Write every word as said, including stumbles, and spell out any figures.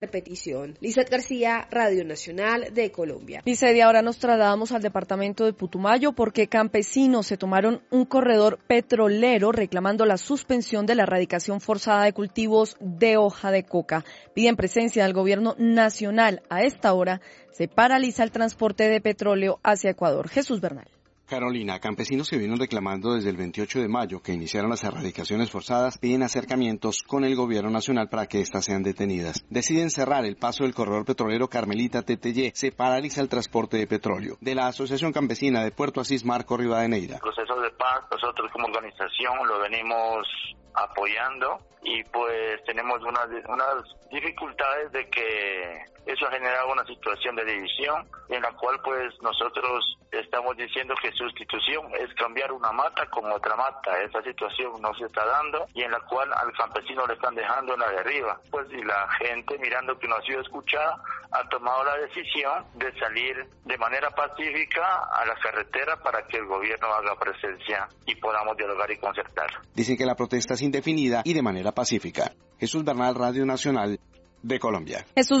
Repetición. Lizeth García, Radio Nacional de Colombia. Lizeth, y ahora nos trasladamos al departamento de Putumayo porque campesinos se tomaron un corredor petrolero reclamando la suspensión de la erradicación forzada de cultivos de hoja de coca. Piden presencia del gobierno nacional. A esta hora se paraliza el transporte de petróleo hacia Ecuador. Jesús Bernal. Carolina, campesinos que vienen reclamando desde el veintiocho de mayo que iniciaron las erradicaciones forzadas piden acercamientos con el gobierno nacional para que éstas sean detenidas. Deciden cerrar el paso del corredor petrolero Carmelita T T Y. Se paraliza el transporte de petróleo. De la Asociación Campesina de Puerto Asís, Marco Rivadeneira. El proceso de paz, nosotros como organización lo venimos apoyando y pues tenemos unas, unas dificultades de que eso ha generado una situación de división en la cual pues nosotros estamos diciendo que sustitución es cambiar una mata con otra mata. Esa situación no se está dando y en la cual al campesino le están dejando en la deriva. Pues y la gente mirando que no ha sido escuchada ha tomado la decisión de salir de manera pacífica a la carretera para que el gobierno haga presencia y podamos dialogar y concertar. Dicen que la protesta es indefinida y de manera pacífica. Jesús Bernal, Radio Nacional de Colombia. Jesús